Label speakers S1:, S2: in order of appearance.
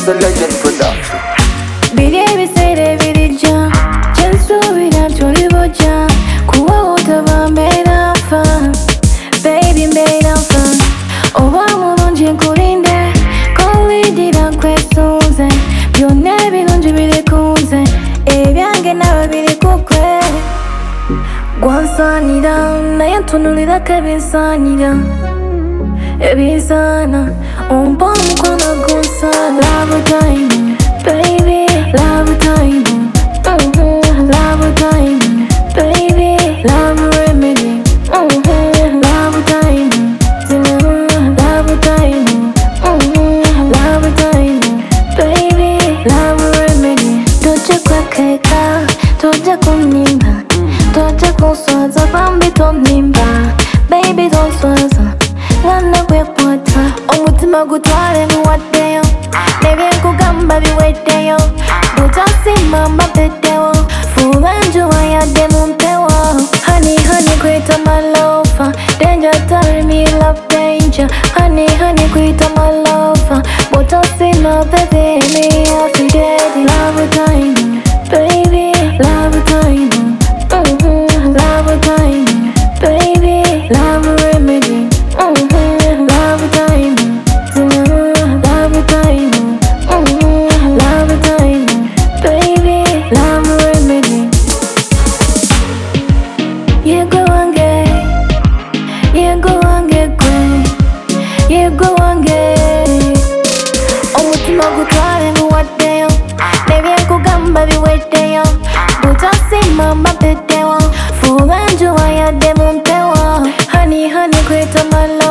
S1: It's a legend production.
S2: Baby say they really jump. Just so we don't truly watch. Kuwa utava made of fun. Baby made of fun. Oh, I'm on Jinkulinde. Koli dida kwesunze. Byonna ebirungi biri kunze. Ebyange nawe biri kukwe. Gwansanira naye ntunulirako ebinsaanira. Ebinsaana ompa omukono gunsana. Love time, baby, love time. Love time, baby, love remedy. Love time, love time. Love time, baby, love remedy. Toja kwekeka, toja kunimba, toja kunswaza, bambi tonimba. Baby don't swaza, ngana kwekwata. Omutima gutwale nguwaddeyo, nebyekugamba biweddeyo. Butasima mbapedewo, fuba enjuba yadde mumpewo. Honey, honey, kwita my lover. Danger, tell me love danger. Honey, honey, kwita my lover. Butasima baby, me happy daddy. Love time, baby, love time. Love time, baby, love remedy. Love time, love time. Love time, baby, love remedy. Yego wange, yego wange gwe, yego wange. Omutima gutwale nguwaddeyo, nebyekugamba biweddeyo. Butasima mbapedewo, fuba enjuba yadde mumpewo. Honey, honey, kwita my love.